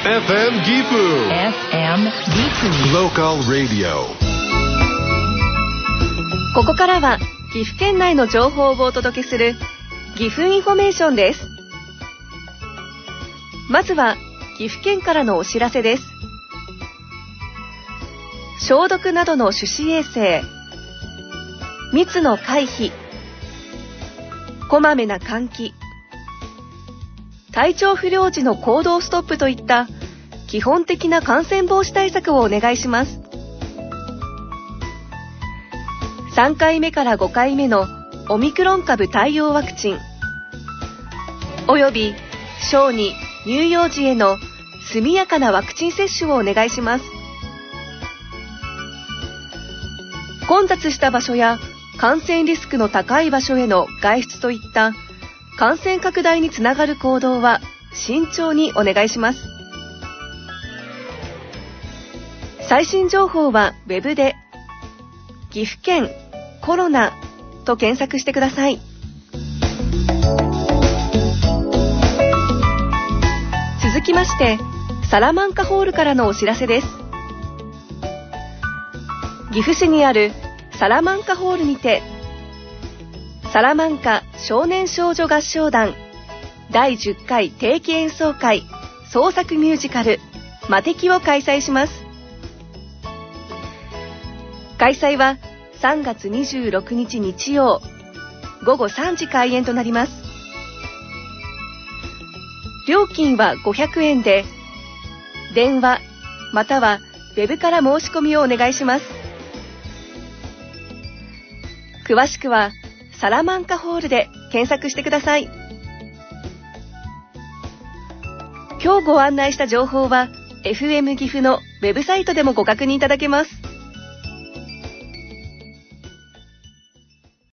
FM Gifu Local Radio。 ここからは岐阜県内の情報をお届けする岐阜インフォメーションです。まずは岐阜県からのお知らせです。消毒などの手指衛生、密の回避、こまめな換気、体調不良時の行動ストップといった基本的な感染防止対策をお願いします。3回目から5回目のオミクロン株対応ワクチンおよび小児・乳幼児への速やかなワクチン接種をお願いします。混雑した場所や感染リスクの高い場所への外出といった感染拡大につながる行動は慎重にお願いします。最新情報はウェブで岐阜県コロナと検索してください。続きましてサラマンカホールからのお知らせです。岐阜市にあるサラマンカホールにてサラマンカ少年少女合唱団第10回定期演奏会創作ミュージカル魔笛を開催します。開催は3月26日日曜午後3時開演となります。料金は500円で電話またはウェブから申し込みをお願いします。詳しくはサラマンカホールで検索してください。今日ご案内した情報は FM 岐阜のウェブサイトでもご確認いただけます。